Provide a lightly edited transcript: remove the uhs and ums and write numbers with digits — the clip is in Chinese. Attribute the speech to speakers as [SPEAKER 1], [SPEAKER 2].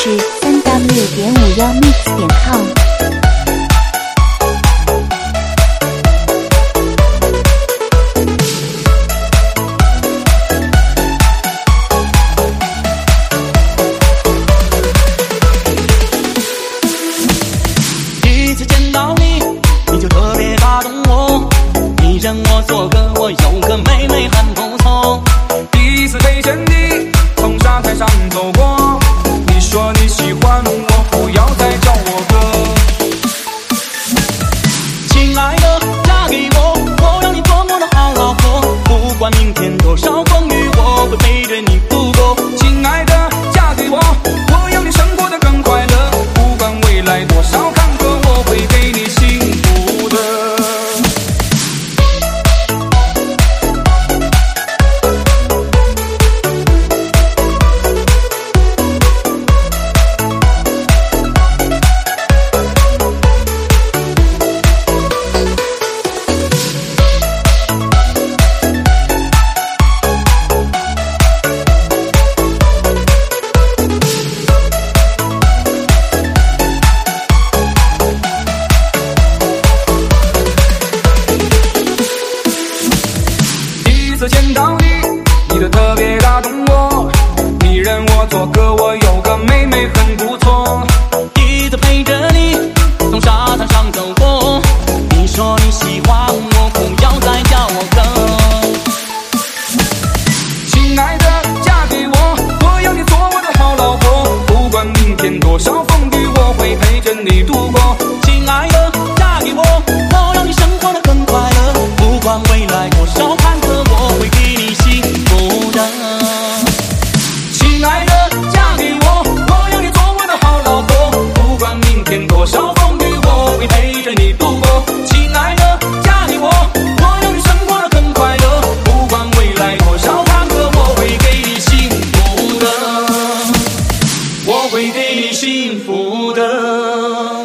[SPEAKER 1] 是3w.51mix.com。
[SPEAKER 2] 第一次见到你，你就特别打动我，你让我做个我有个妹妹很不错。
[SPEAKER 3] 第一次陪着你从沙滩上走过，你说你喜欢我，不要再叫我哥。
[SPEAKER 2] 亲爱的，嫁给我，我让你做我的好老婆，不管明天多少风雨，我会陪着你度过。
[SPEAKER 3] 亲爱的，嫁给我，我要你生活得更快乐，不管未来多少坎坷，我会给你幸福的。见到你，你的特别打动我，你认我做哥，我有个妹妹很不错。
[SPEAKER 2] 第一次陪着你从沙滩上走过，你说你喜欢我，不要再叫我哥。
[SPEAKER 3] 亲爱的，嫁给我，我要你做我的好老婆，不管明天多少风雨，我会陪着你度过。
[SPEAKER 2] 亲爱的，嫁给我，我让你生活得更快乐，不管未来多少坎坷，我会给你幸福的。
[SPEAKER 3] 亲爱的，嫁给我，我要你做我的好老婆，不管明天多少风雨，我会陪着你度过。亲爱的，嫁给我，我让你生活得更快乐，不管未来多少坎坷，我会给你幸福的，我会给你幸福的。